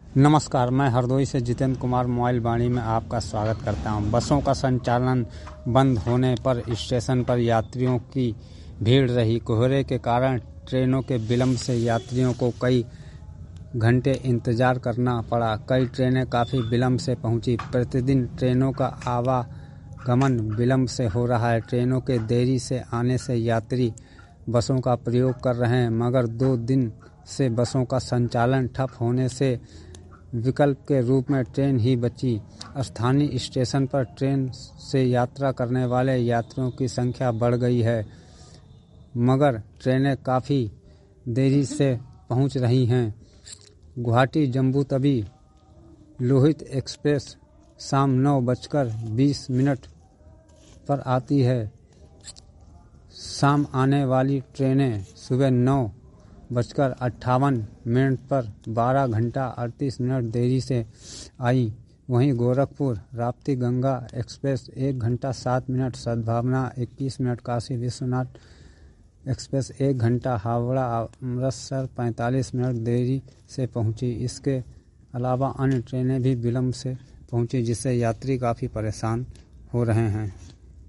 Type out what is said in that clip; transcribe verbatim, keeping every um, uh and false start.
नमस्कार, मैं हरदोई से जितेंद्र कुमार मोबाइल वाणी में आपका स्वागत करता हूं। बसों का संचालन बंद होने पर स्टेशन पर यात्रियों की भीड़ रही। कोहरे के कारण ट्रेनों के विलंब से यात्रियों को कई घंटे इंतजार करना पड़ा। कई ट्रेनें काफ़ी विलंब से पहुंची। प्रतिदिन ट्रेनों का आवागमन विलंब से हो रहा है। ट्रेनों के देरी से आने से यात्री बसों का प्रयोग कर रहे हैं, मगर दो दिन से बसों का संचालन ठप होने से विकल्प के रूप में ट्रेन ही बची। स्थानीय स्टेशन पर ट्रेन से यात्रा करने वाले यात्रियों की संख्या बढ़ गई है, मगर ट्रेनें काफ़ी देरी से पहुंच रही हैं। गुवाहाटी जम्मू तवी लोहित एक्सप्रेस शाम नौ बजकर बीस मिनट पर आती है। शाम आने वाली ट्रेनें सुबह नौ बजकर अट्ठावन मिनट पर बारह घंटा अड़तीस मिनट देरी से आई। वहीं गोरखपुर राप्ती गंगा एक्सप्रेस एक घंटा सात मिनट, सद्भावना इक्कीस मिनट, काशी विश्वनाथ एक्सप्रेस एक घंटा, हावड़ा अमृतसर पैंतालीस मिनट देरी से पहुंची। इसके अलावा अन्य ट्रेनें भी विलंब से पहुंची, जिससे यात्री काफ़ी परेशान हो रहे हैं।